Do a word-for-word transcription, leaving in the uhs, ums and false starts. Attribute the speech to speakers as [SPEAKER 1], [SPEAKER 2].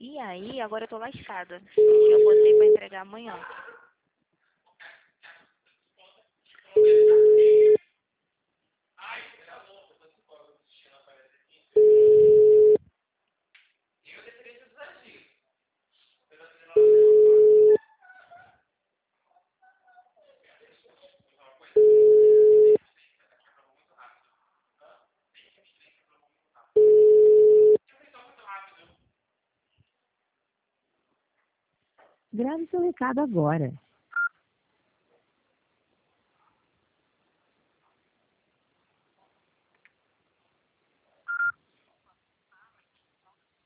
[SPEAKER 1] E aí, agora eu tô lascada. Eu botei pra entregar amanhã.
[SPEAKER 2] Grave seu recado agora.